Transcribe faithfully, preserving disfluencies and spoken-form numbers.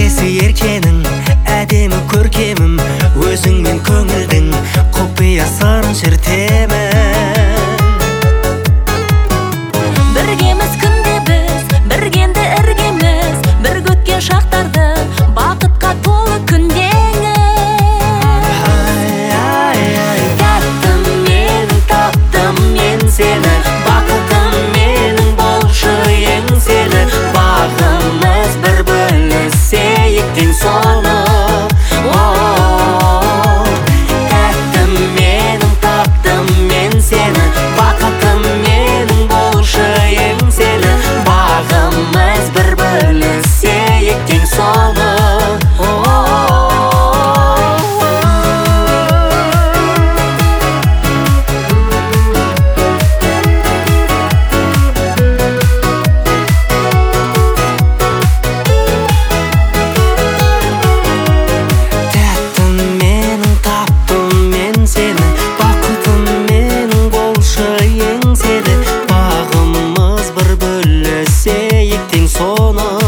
әкесі еркенің, әдемі көркемім, өзіңмен көңілдің құпия сырын шертемін. Біргеміз күнде біз, біргенде іргеміз, бірге өткен шақтарды бақытқа толы күндеңіз. Тәттім мен, таптым мен сені, бақытым менің болшы еңселі, бағымыз бір бөлісейік тең соны. Тәттім менің, таптым мен сені, бақытым менің болшы еңселі, бағымыз бір бөлісейік тең соны. Бағымыз бір бөлісейік тең соны.